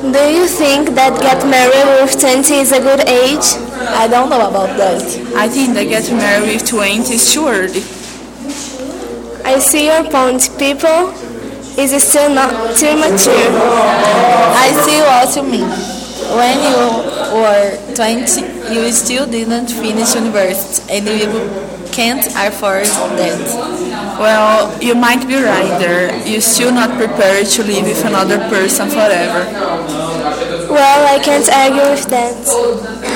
Do you think that get married with 20 is a good age? I don't know about that. I think that getting married with 20 is too early. I see your point. People is still not too mature. I see what you mean. When you were 20, you still didn't finish university and you can't afford that. Well, you might be right there. You're still not prepared to live with another person forever. Well, I can't argue with that.